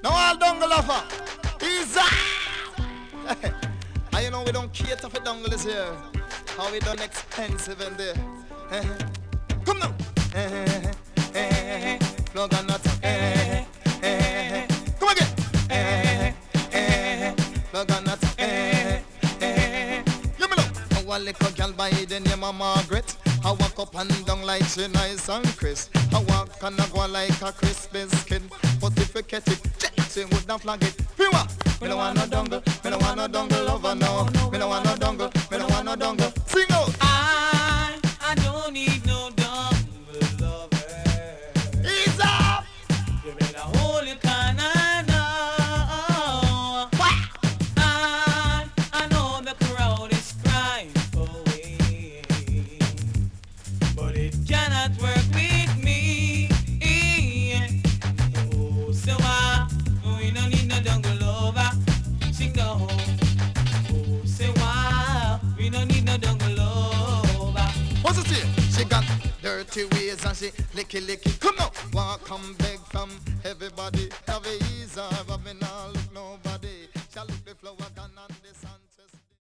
Now all dongle lover. Easy. And you know we don't cater for dongles here. How we done expensive in there. Come now. Plug and not. Come again. Plug and not. You me know. A little girl by the name of Margaret. I walk up and down like she nice and crisp. I walk and I go like a crisp biscuit. But if you catch it, she would not flag it. Pima! Me no want no dongle, me no want no dongle lover no. Me no want no dongle, me no want no dongle. Sing out! I don't need no dongle lover. Ease up! You better hold your can I know. I know the crowd is crying for me, but it cannot work with me. Oh, so we don't need no dongle lover. Sing no. Oh, say why we don't need no dongle lover. What's it say? She got dirty ways and she licky licky. Come now! Walk and beg from everybody. Have a